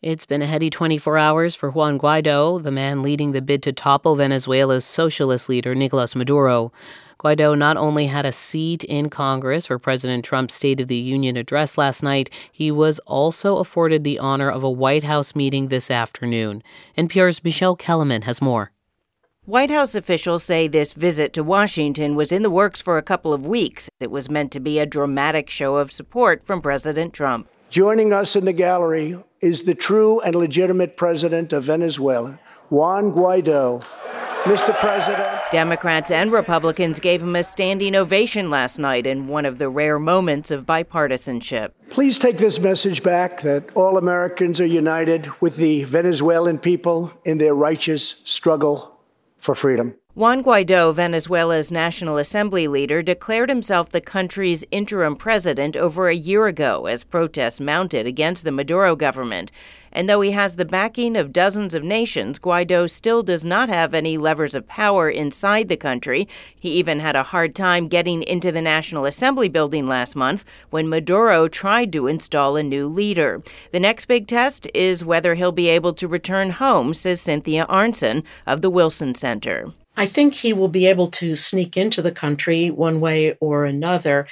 It's been a heady 24 hours for Juan Guaido, the man leading the bid to topple Venezuela's socialist leader, Nicolas Maduro. Guaido not only had a seat in Congress for President Trump's State of the Union address last night, he was also afforded the honor of a White House meeting this afternoon. NPR's Michelle Kellerman has more. White House officials say this visit to Washington was in the works for a couple of weeks. It was meant to be a dramatic show of support from President Trump. Joining us in the gallery is the true and legitimate president of Venezuela, Juan Guaido. Mr. President. Democrats and Republicans gave him a standing ovation last night in one of the rare moments of bipartisanship. Please take this message back that all Americans are united with the Venezuelan people in their righteous struggle for freedom. Juan Guaido, Venezuela's National Assembly leader, declared himself the country's interim president over a year ago as protests mounted against the Maduro government. And though he has the backing of dozens of nations, Guaido still does not have any levers of power inside the country. He even had a hard time getting into the National Assembly building last month when Maduro tried to install a new leader. The next big test is whether he'll be able to return home, says Cynthia Arnson of the Wilson Center. I think he will be able to sneak into the country one way or another.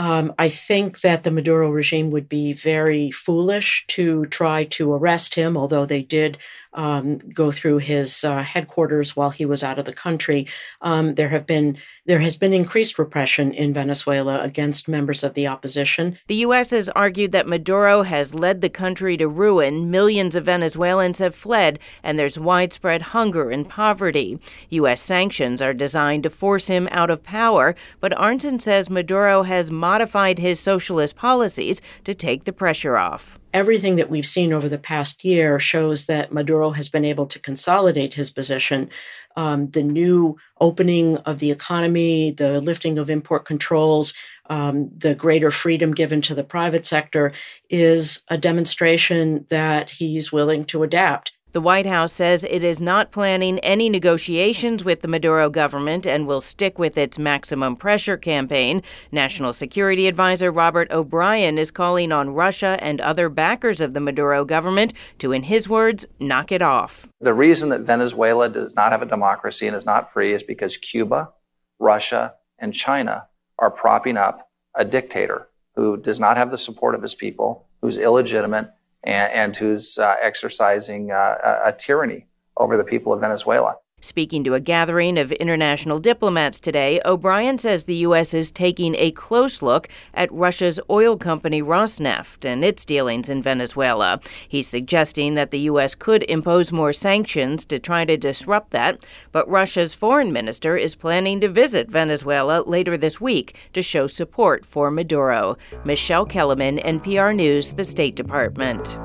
I think that the Maduro regime would be very foolish to try to arrest him, although they did go through his headquarters while he was out of the country. There has been increased repression in Venezuela against members of the opposition. The U.S. has argued that Maduro has led the country to ruin. Millions of Venezuelans have fled, and there's widespread hunger and poverty. U.S. sanctions are designed to force him out of power, but Arnton says Maduro has modified his socialist policies to take the pressure off. Everything that we've seen over the past year shows that Maduro has been able to consolidate his position. The new opening of the economy, the lifting of import controls, the greater freedom given to the private sector is a demonstration that he's willing to adapt. The White House says it is not planning any negotiations with the Maduro government and will stick with its maximum pressure campaign. National Security Advisor Robert O'Brien is calling on Russia and other backers of the Maduro government to, in his words, knock it off. The reason that Venezuela does not have a democracy and is not free is because Cuba, Russia, and China are propping up a dictator who does not have the support of his people, who's illegitimate, and who's exercising a tyranny over the people of Venezuela. Speaking to a gathering of international diplomats today, O'Brien says the U.S. is taking a close look at Russia's oil company Rosneft and its dealings in Venezuela. He's suggesting that the U.S. could impose more sanctions to try to disrupt that, but Russia's foreign minister is planning to visit Venezuela later this week to show support for Maduro. Michelle Kellerman, NPR News, the State Department.